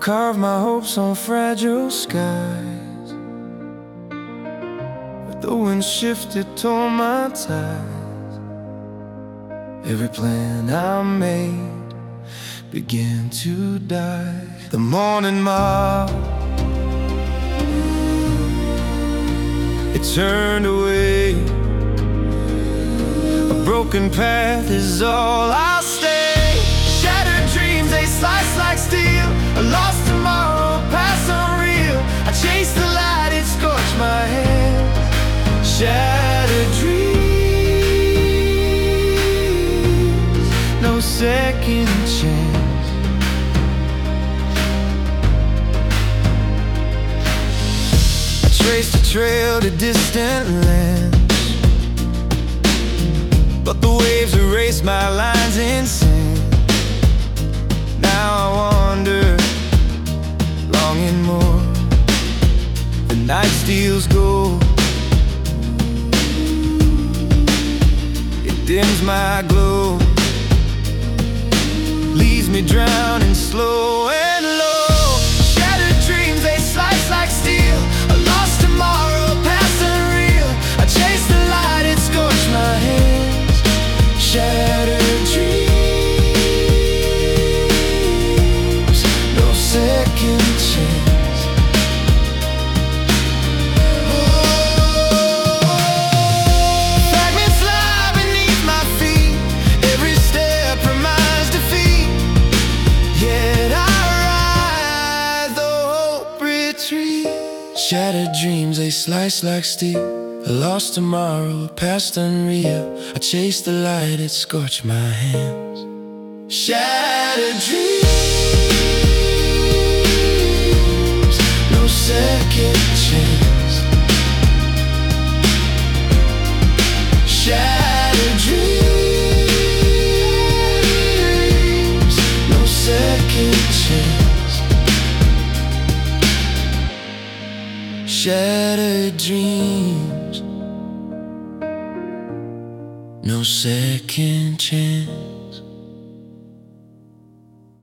carve my hopes on fragile skies, but the wind shifted, tore my ties. Every plan I made began to die. The morning mob, it turned away. A broken path is all I'll stay. Shattered dreams, they slice like steel. A lost tomorrow, past unreal. I chased the light, it scorched my hands. Shattered dreams, no second chance. I traced a trail to distant lands, but the waves erased my lines in sand. Now I wander, longing more. The night steals gold, it dims my glow, leaves me drowning slow and low. Shattered dreams, they slice like steel. A lost tomorrow, past unreal. I chased the light, it scorched my hands. Shattered dreams, no second chance. Fragments lie beneath my feet. Every step reminds defeat. Yet I rise, though hope retreats. Shattered dreams, they slice like steel. A lost tomorrow, past unreal. I chased the light, it scorched my hands. Shattered dreams, no second chance. Shattered dreams, no second chance. Shattered dreams, no second chance.